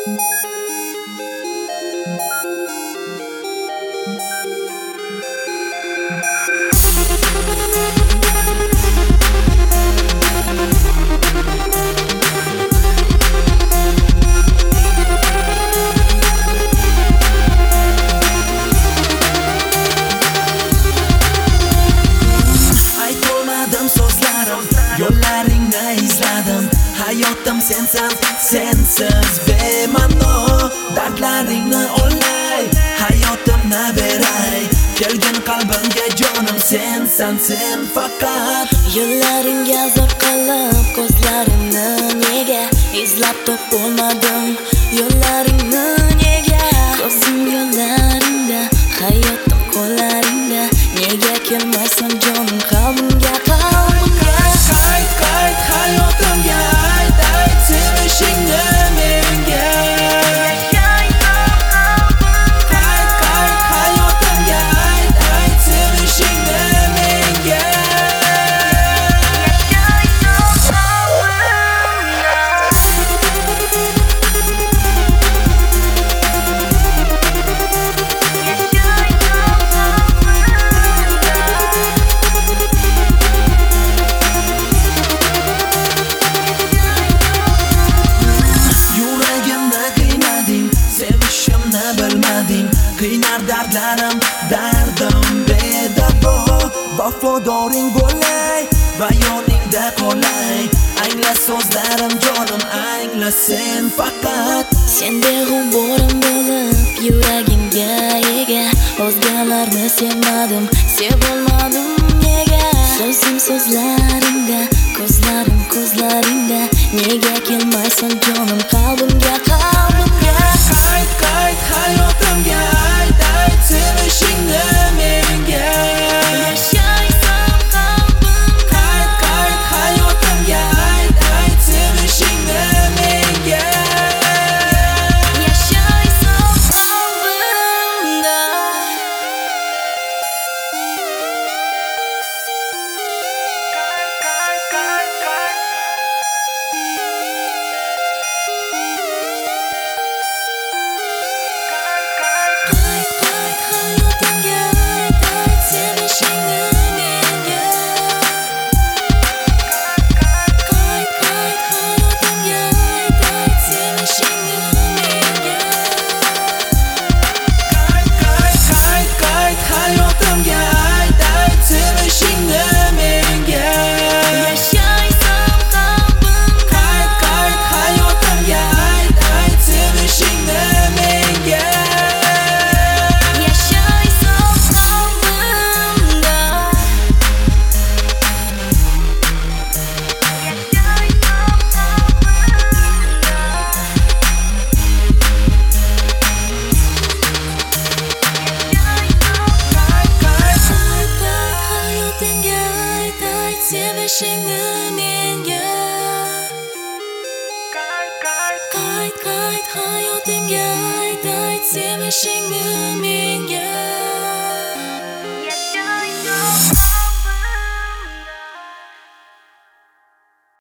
Yo'llaringni izladim, hayotim sensiz bema'no. Dardlaringni olay, hayotimni beray. Kelgin qalbimga jonim sensan, sen faqat. Yo'llaringga zo'r qilib ko'zlarimni nega izlab topolmadim? Yo'llaringni nega ko'zim yo'llaringda, hayotim qo'llaringda. Nega kelmaysan jonim qalbimga, Qayt hayotimga, ayt sevishingni menga. Qayt hayotimga, ayt sevishingni menga. Qiynar dardlarim, dardim bedavo. Vafodoring bo'lay va yoningda qolay. Angla so'zlarim jonim, angla sen faqat. Sende g'uborim bo'lib yuragimga ega. O'zgalarni sevmadim, sevolmadim nega? So'zim so'zlaringda, ko'zlarim ko'zlaringda. Nega kelmaysan jonim qalbimga, Qayt hayotimga, ayt sevishingni menga. Qayt hayotimga, ayt sevishingni menga. Yashaysan qalbimda. Sevishingni menga. Qayt hayotimga, ayt sevishingni